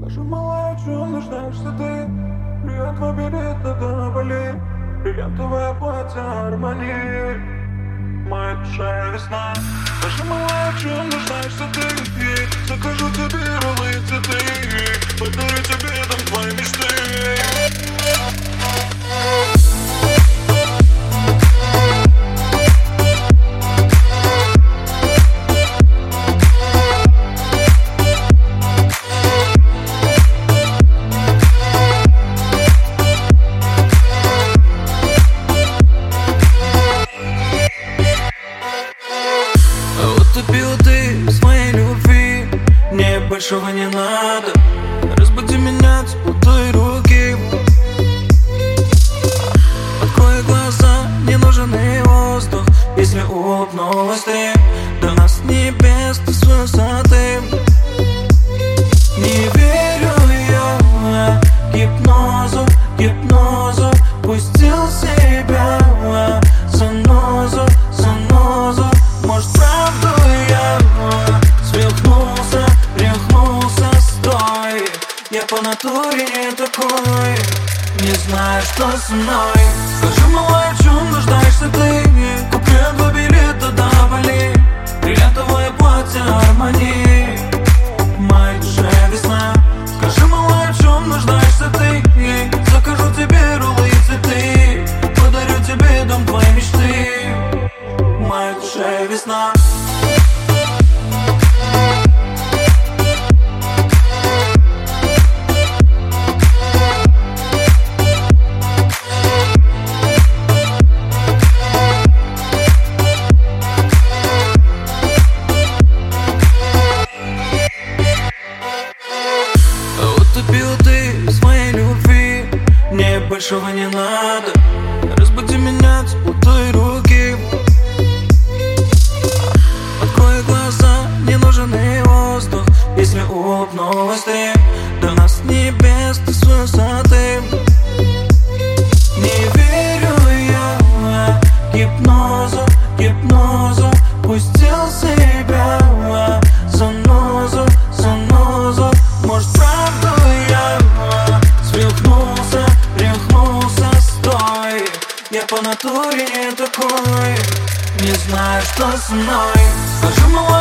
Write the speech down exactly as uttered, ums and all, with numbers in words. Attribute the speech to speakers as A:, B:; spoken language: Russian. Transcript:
A: Скажи, малая, в чем нуждаешься ты? Привет, твой билет до Бали. Бриллиантовое платье Армани. Моя душа весна. Скажи, малая, в чем нуждаешься ты? Закажу тебе роллы и цветы. Подарю тебе дом твоей мечты.
B: Утопил ты в своей любви, мне большого не надо. Разбуди меня теплотой руки. Открой глаза, не нужен и воздух. Если улыбнулась ты, до нас небес ты с высоты. Не верю я гипнозу, гипнозу. Пустил себя занозу, занозу. Может, правду я свихнулся, рехнулся, стой. Я по натуре не такой, не знаю, что со мной. Скажи, малая, в чем нуждаешься ты? Куплю два билета до Бали. Бриллиантовое платье Армани. Моя душа весна. Скажи, малая, в чем нуждаешься ты? Закажу тебе роллы и цветы. Подарю тебе дом твоей мечты. Моя душа весна. Утопил ты в своей любви, мне большого не надо. Разбуди меня теплотой руки. Открой глаза, не нужен и воздух. Если улыбнулась ты, до нас небес ты с высоты. Не верю я гипнозу, гипнозу. Пустил себя занозу, занозу. Может, правду я свихнулся, рехнулся, стой. Я по натуре не такой, не знаю, что со мной. Скажи, малая,